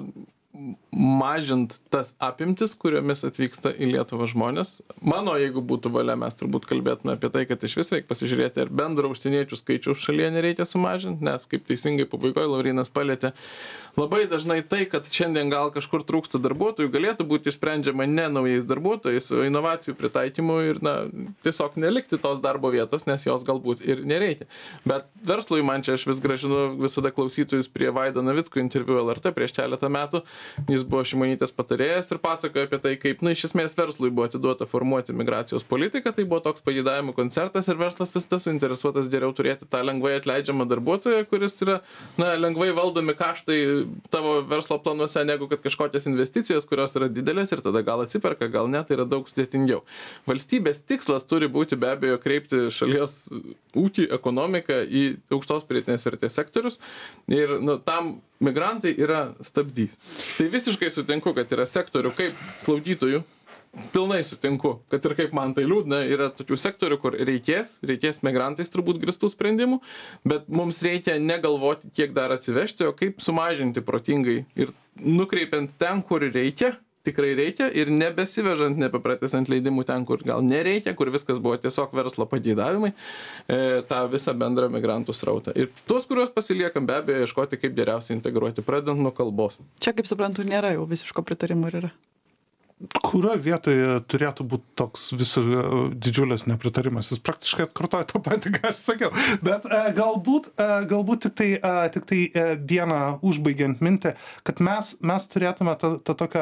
mažint tas apimtis, kuriomis atvyksta į Lietuvą žmonės. Mano, jeigu būtų valia, mes turbūt kalbėtume apie tai, kad iš vis reikia pasižiūrėti, ar bendro užsieniečių skaičiaus šalyje nereikia sumažinti, nes, kaip teisingai pabaigoje Laurynas palietė, labai dažnai tai, kad šiandien gal kažkur trūksta darbuotojų, galėtų būti išsprendžiama ne naujais darbuotojais, o inovacijų pritaikymu ir tiesiog nelikti tos darbo vietos, nes jos galbūt ir nereikia. Bet verslui man čia aš vis grąžinu visada klausytojus prie Vaido Navicko interviu LRT prieš keletą metų. Jis buvo Šimonytės patarėjas ir pasakojo apie tai, kaip, iš esmės verslui buvo atiduota formuoti migracijos politiką, tai buvo toks pageidavimų koncertas ir verslas visada suinteresuotas geriau turėti tą lengvai atleidžiamą darbuotoją, kuris yra, lengvai valdomi kaštai tavo verslo planuose, negu kad kažkokios investicijos, kurios yra didelės ir tada gal atsiperka, gal ne, tai yra daug sudėtingiau. Valstybės tikslas turi būti be abejo kreipti šalies ūkį, ekonomiką į aukštos pridėtinės vertės sektorius ir tam migrantai yra stabdys. Tai visiškai sutinku, kad yra sektorių kaip slaugytojų, pilnai sutinku, kad ir kaip man tai liūdna, yra tokių sektorių, kur reikės migrantais turbūt grįstų sprendimų, bet mums reikia negalvoti, kiek dar atsivežti, o kaip sumažinti protingai ir nukreipiant ten, kur reikia, tikrai reikia, ir nebesivežant, nepapratęsant leidimų ten, kur gal nereikia, kur viskas buvo tiesiog verslo pageidavimai, tą visą bendrą migrantų srautą. Ir tuos, kuriuos pasiliekam, be abejo, ieškoti, kaip geriausiai integruoti, pradedant nuo kalbos. Čia, kaip suprantu, nėra jau visiško pritarimo, ar yra? Kurioje vietoje turėtų būti toks didžiulis nepritarimas? Jis praktiškai atkartoja tą patį, ką aš sakiau. Bet galbūt tik tai vieną užbaigiant mintį, kad mes turėtume tą tokią,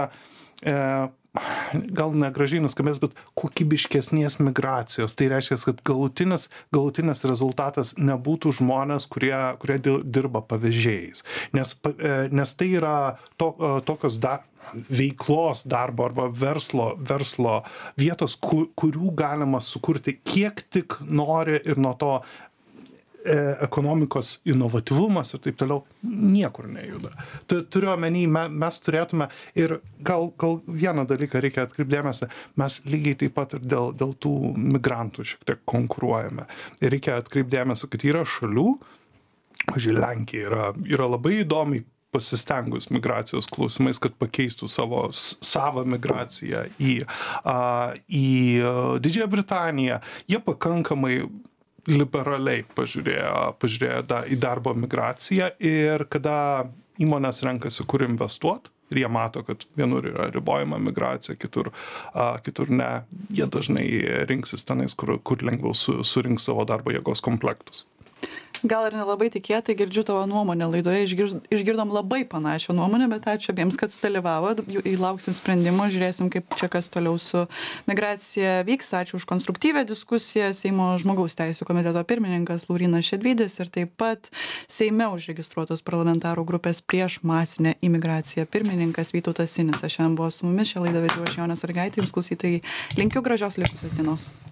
gal negražiai nuskambės, bet kokybiškesnės migracijos. Tai reiškia, kad galutinis rezultatas nebūtų žmonės, kurie dirba pavėžėjais. Nes tai yra tokios veiklos darbo arba verslo vietos, kurių galima sukurti kiek tik nori ir nuo to ekonomikos inovatyvumas ir taip toliau niekur nejuda. Turiu omeny, mes turėtume ir gal vieną dalyką reikia atkreipti dėmesį, mes lygiai taip pat ir dėl tų migrantų šiek tiek konkuruojame. Ir reikia atkreipti dėmesį, kad yra šalių, pavyzdžiui, Lenkija yra labai įdomiai pasistengus migracijos klausimais, kad pakeistų savo migraciją į Didžiąją Britaniją. Jie pakankamai liberaliai pažiūrėjo į darbo migraciją ir kada įmonės renkasi, kur investuoti, ir jie mato, kad vienur yra ribojama migracija, kitur ne, jie dažnai rinksis tenais, kur lengviau surinks savo darbo jėgos komplektus. Gal ir nelabai tikėtai girdžiu tavo nuomonę laidoje, išgirdom labai panašią nuomonę, bet ačiū abiems, kad sudalyvavot, įlauksim sprendimo, žiūrėsim, kaip čia kas toliau su migracija vyks. Ačiū už konstruktyvę diskusiją. Seimo žmogaus teisių komiteto pirmininkas Laurynas Šedvydis ir taip pat Seime užregistruotos parlamentarų grupės prieš masinę imigraciją pirmininkas Vytautas Sinica. Šiandien buvo su mumis, šią laidą vedžiau aš Jonė Sąlygaitė, jums klausytojai linkiu gražios likusios dienos.